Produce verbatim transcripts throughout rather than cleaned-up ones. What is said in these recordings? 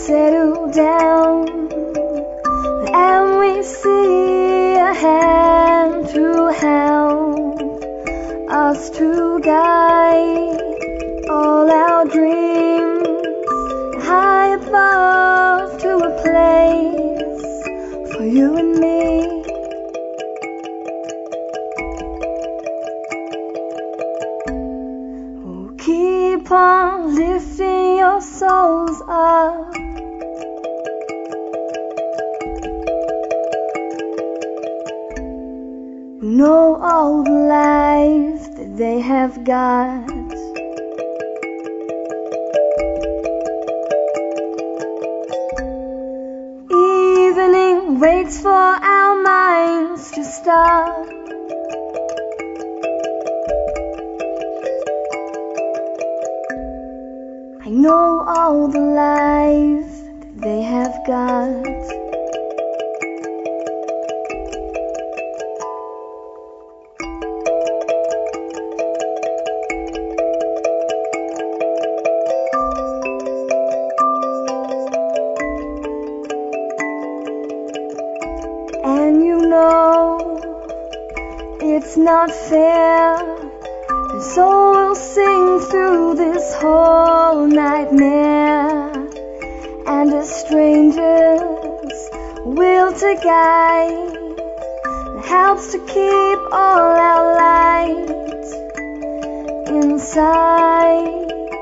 settle down, and we see a hand to help us to guide all our dreams high above to a place for you and me. Oh, keep on lifting your souls up. Know all the life that they have got. Evening waits for our minds to stop. I know all the life that they have got. And you know it's not fair, and so we'll sing through this whole nightmare, and as strangers will to guide, it helps to keep all our light inside.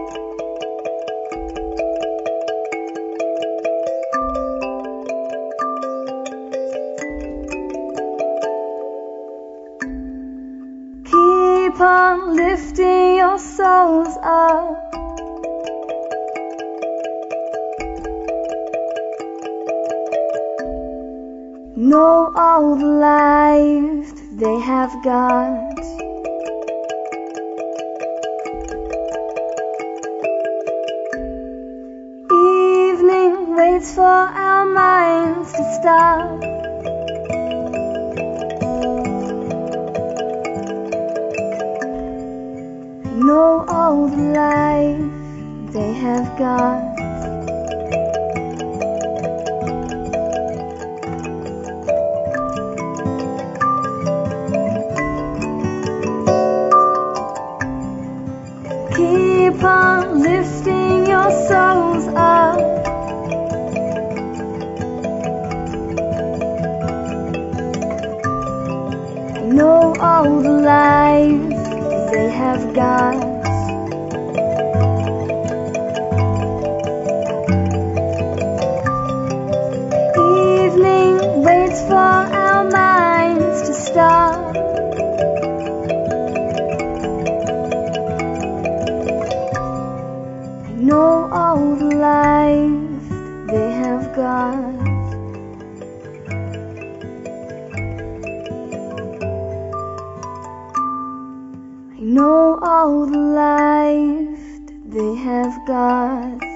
Keep on lifting your souls up. Know all the life that they have got. Evening waits for our minds to stop. Know all the life they have got. Keep on lifting your souls up. Know all the life they have got. Evening waits for our minds to stop. I know all the life they have got. I know all the life that they have got.